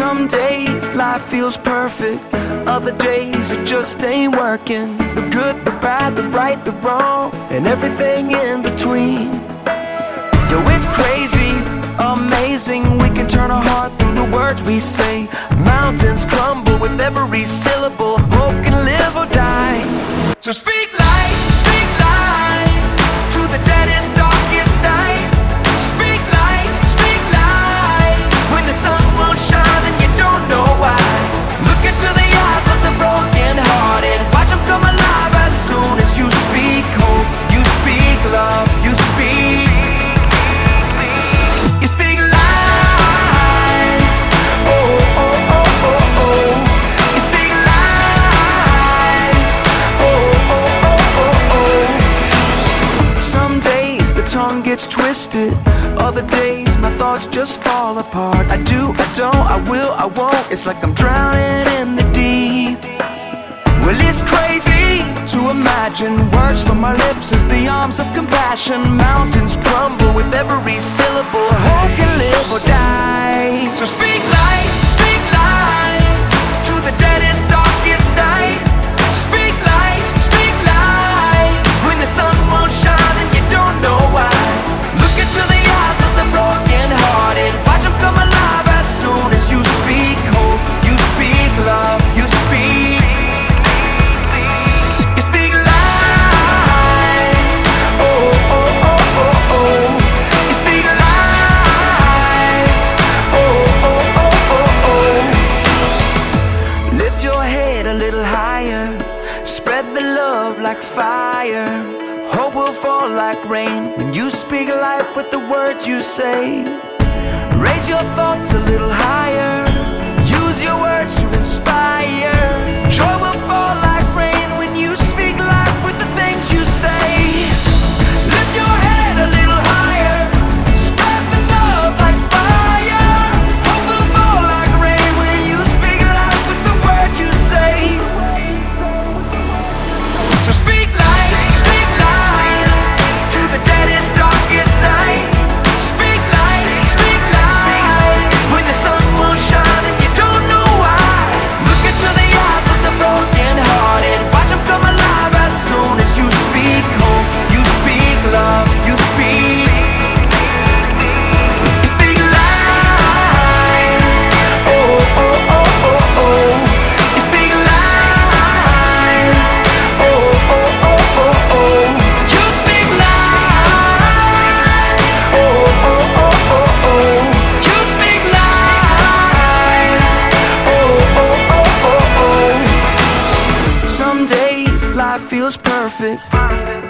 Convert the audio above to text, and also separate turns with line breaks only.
Some days life feels perfect, other days it just ain't working. The good, the bad, the right, the wrong, and everything in between. Yo, it's crazy, amazing. We can turn our heart through the words we say. Mountains crumble with every syllable. Hope can live or die. So speak life to the deadest, darkest night. Speak life when the sun won't shine and you don't know why. Look into the eyes of the broken hearted, watch them come alive as soon as you speak hope, you speak love, you speak. Tongue gets twisted, other days my thoughts just fall apart. I do, I don't, I will, I won't. It's like I'm drowning in the deep. Well, it's crazy to imagine words from my lips as the arms of compassion. Mountains crumble with every syllable. Hope can live or die. So speak life to the deadest, darkest night. Speak life when the sun won't shine and you don't know why. Look into the eyes of the broken hearted, watch them come alive as soon as you speak hope, you speak love, you speak. You speak life. Oh, oh, oh, oh, oh. You speak life. Oh, oh, oh, oh, oh. Lift your head a little higher, spread the love like fire. Hope will fall like rain when you speak life with the words you say. Raise your thoughts a little higher, use your words to inspire. Joy will fall like rain when you speak life with the things you say. Lift your head a little higher, spread the love like fire. Hope will fall like rain when you speak life with the words you say. So speak life to the deadest, darkest night. Speak life when the sun won't shine and you don't know why. Look into the eyes of the broken hearted, watch them come alive as soon as you speak hope, you speak love, you speak. You speak life. Oh, oh, oh, oh, oh. You speak life. Oh, oh, oh, oh, oh. You speak life. Oh, oh, oh, oh, oh. You speak life. Oh, oh, oh, oh, oh. Some days life feels perfect,